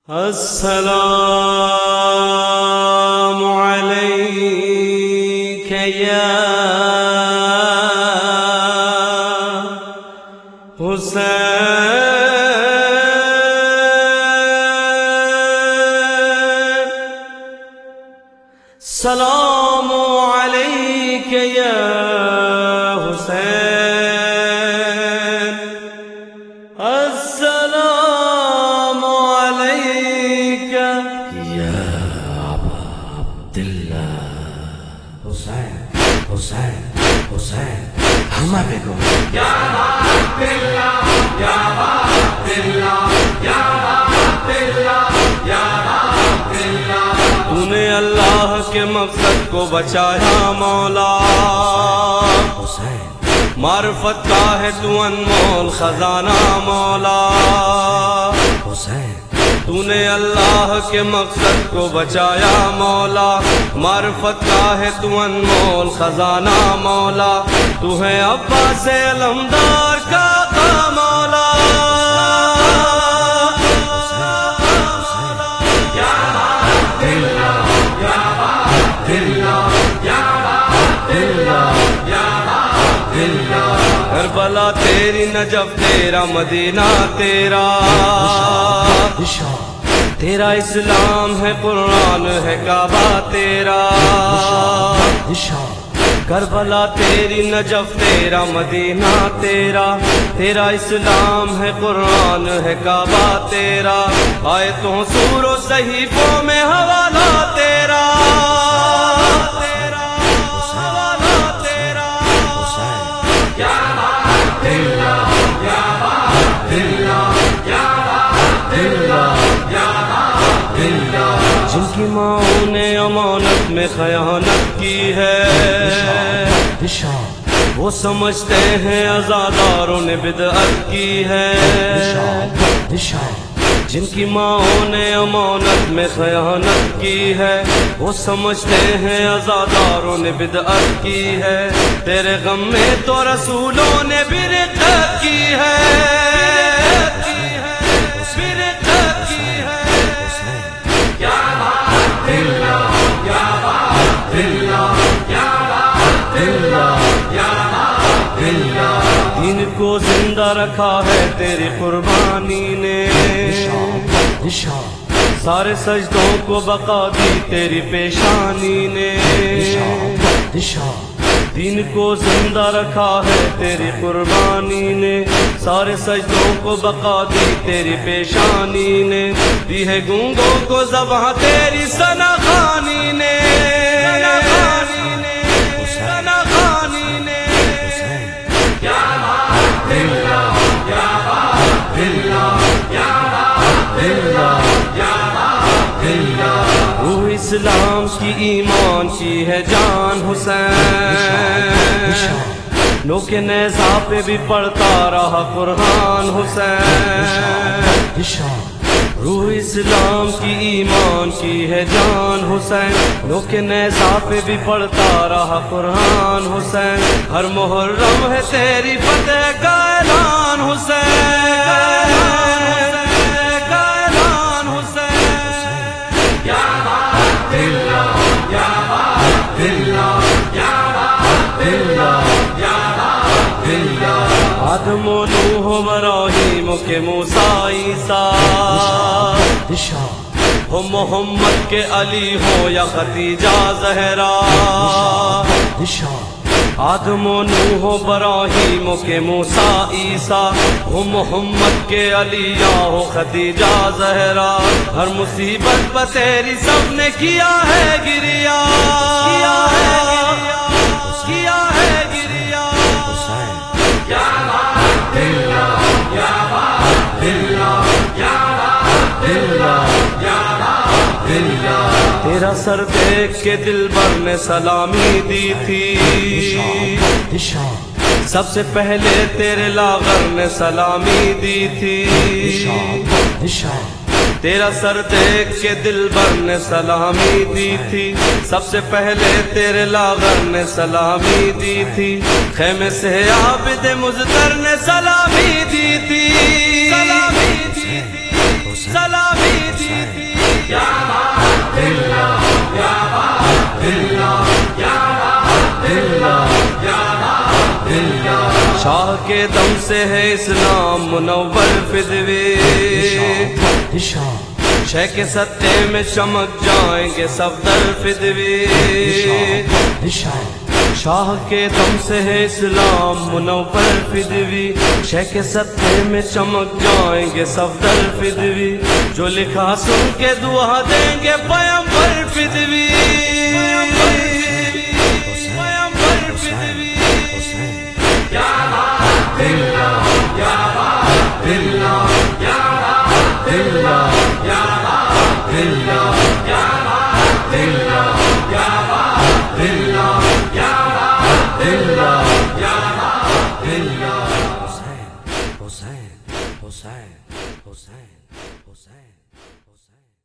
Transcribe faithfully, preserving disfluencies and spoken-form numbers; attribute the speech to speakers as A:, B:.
A: السلام عليك يا حسين، السلام عليك يا حسين، السلام عليك
B: يا أبا عبد الله. حسين حسين حسين ہما بگو
C: یا عبد اللہ یا عبد اللہ یا عبد اللہ یا عبد اللہ.
A: تو نے اللہ کے مقصد کو بچایا مولا،
B: حسین
A: معرفت کا ہے تو انمول خزانہ مولا.
B: حسین
A: تو نے اللہ کے مقصد کو بچایا مولا، معرفت کا ہے تو انمول خزانہ مولا. تو ہے عباس علمدار کا آقا مولا.
C: یا عبد اللہ یا عبد اللہ یا عبد اللہ یا عبد اللہ.
A: کربلا تیری، نجف تیرا، مدینہ تیرا، تیرا اسلام ہے، قرآن ہے، کعبہ تیرا. کربلا تیری، نجف تیرا، مدینہ تیرا، تیرا اسلام ہے، قرآن ہے، کعبہ تیرا. آیتوں سور و صحیفوں میں حوالہ تیرا، تیرا حوالہ تیرا.
C: یا عبد اللہ یا عبد اللہ یا عبد اللہ یا عبد اللہ.
A: جن کی ماں نے امانت میں خیانت کی ہے، وہ سمجھتے ہیں عزاداروں نے بدعت کی ہے. جن کی ماں نے امانت میں خیانت کی ہے، وہ سمجھتے ہیں عزاداروں نے بدعت کی ہے. تیرے غم میں تو رسولوں نے بھی رقت کی ہے، برقت کی ہے.
C: یا عبد اللہ یا عبد اللہ یا عبد اللہ یا عبد اللہ.
A: دین کو زندہ رکھا ہے تیری قربانی نے، سارے سجدوں کو بقا دی تیری پیشانی نے. دین کو زندہ رکھا ہے تیری قربانی نے، سارے سجدوں کو بقا دی تیری پیشانی نے. دی ہے گونگوں کو ذبح تیری ثنا خوانی نے، ثنا خوانی نے، ثنا خوانی نے.
C: یا عبد اللہ یا عبد اللہ یا عبد اللہ یا عبد اللہ.
A: روح اسلام کی، ایمان کی ہے جان حسین، نو کے نیزہ پہ بھی پڑھتا رہا قرآن حسین. روح اسلام کی، ایمان کی ہے جان حسین، نو کے نیزہ پہ بھی پڑھتا رہا قرآن حسین. ہر محرم ہے تیری فتح کا اعلان حسین، کا اعلان حسین.
C: یا عبد اللہ یا عبد اللہ یا عبد اللہ یا عبد اللہ.
A: آدم و نوح و ابراہیم کے موسیٰ عیسیٰ، ہو محمد کے علی ہو یا خدیجہ زہرا. آدم و نوح و ابراہیم کے موسیٰ عیسیٰ، ہو محمد کے علی یا ہو خدیجہ زہرا. ہر مصیبت پر تیری سب نے کیا ہے گریا، کیا ہے گریا، کیا ہے گریا.
C: یا عبد اللہ یا عبد اللہ یا عبد اللہ یا عبد اللہ.
A: تیرا سر دیکھ کے دلبر نے سلامی دی تھی، سب سے پہلے تیرے لاغر نے سلامی دی تھی. تیرا سر دیکھ کے دلبر نے سلامی دی تھی، سب سے پہلے تیرے لاغر نے سلامی دی تھی. خیمے سے عابد مزدر نے سلامی دی تھی، سلامی دی تھی، سلامی دی شاہ کے دم سے ہے اسلام منور فدوی، شہ کے ستے میں چمک جائیں گے صفدر فدوی، شاہ کے دم سے ہے اسلام منور فدوی، شہ کے ستے میں چمک جائیں گے صفدر فدوی، جو لکھا سن کے دعا دیں گے پیمبر فدوی، پیمبر فدوی۔
B: Hussein, Hussein, Hussein, Hussein, Hussein.